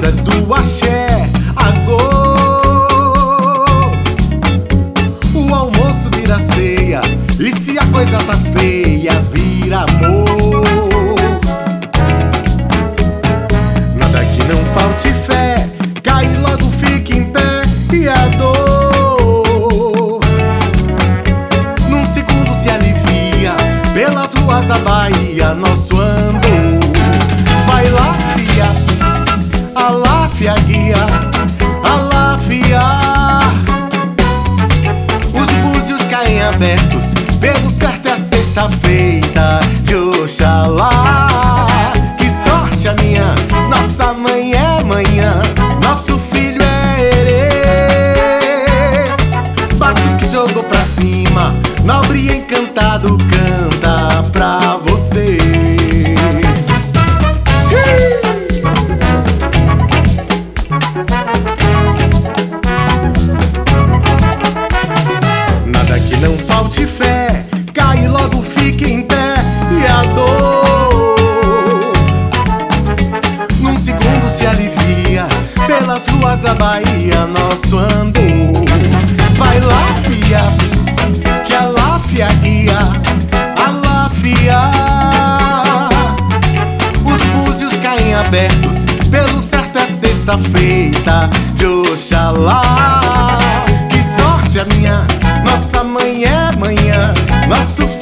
asas do axé, agô. O almoço vira ceia, e se a coisa tá feia, vira amor. Nada que não falte fé, cai logo, fique em pé, e a dor num segundo se alivia. Pelas ruas da Bahia nosso andor. Vai lá, fia, aláfia guia, aláfia. Os búzios caem abertos, pelo certo é a sexta feita de Oxalá. Que sorte a minha, nossa mãe é manhã, nosso filho é herê. Batuque jogou pra cima, nobre e encantado canta pra você. Nada que não falte fé, cai logo, fique em pé, e a dor num segundo se alivia. Pelas ruas da Bahia nosso andor. Vai lá, fia, que a láfia guia, aláfia. Os búzios caem abertos, pelo certo é sexta feita de Oxalá. Que sorte a minha, nossa mãe é manhã, nosso